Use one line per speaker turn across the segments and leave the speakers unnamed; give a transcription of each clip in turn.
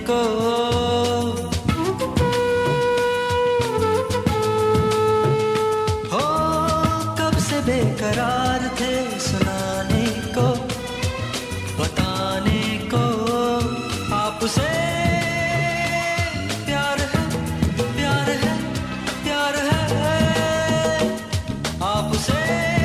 को। हो कब से बेकरार थे सुनाने को, बताने को आपसे प्यार है, प्यार है, प्यार है आपसे,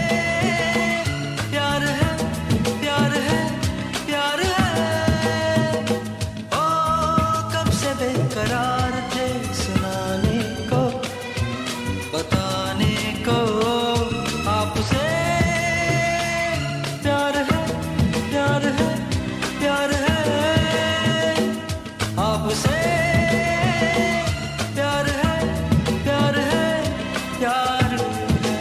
प्यार है, प्यार है, प्यार है। ओ कब से बेकरार थे सुनाने को, बताने को आपसे प्यार है, प्यार है, प्यार है आपसे, प्यार है, प्यार है, प्यार है।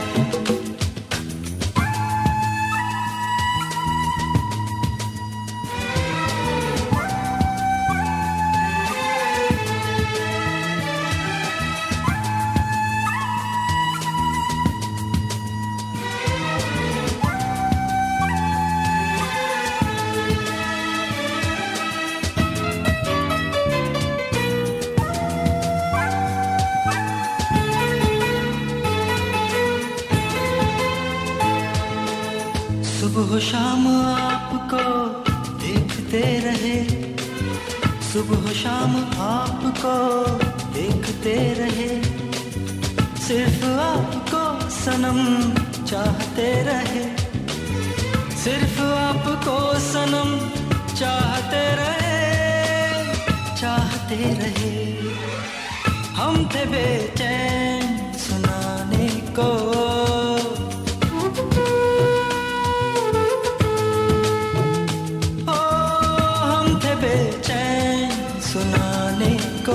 सुबह शाम आपको देखते रहे, सुबह शाम आपको देखते रहे, सिर्फ आपको सनम चाहते रहे, सिर्फ आपको सनम चाहते रहे, चाहते रहे। हम थे बेचैन सुनाने को, बेचैन सुनाने को,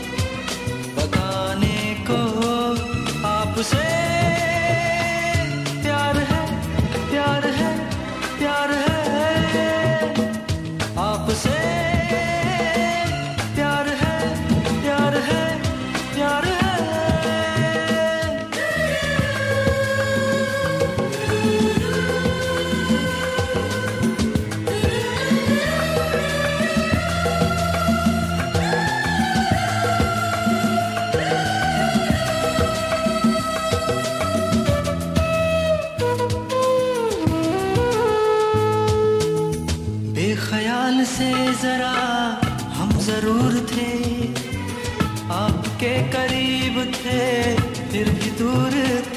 बताने को आपसे प्यार है, प्यार है, प्यार है आपसे, प्यार है, प्यार है, प्यार है। ख्याल से जरा हम जरूर थे, आपके करीब थे फिर भी दूर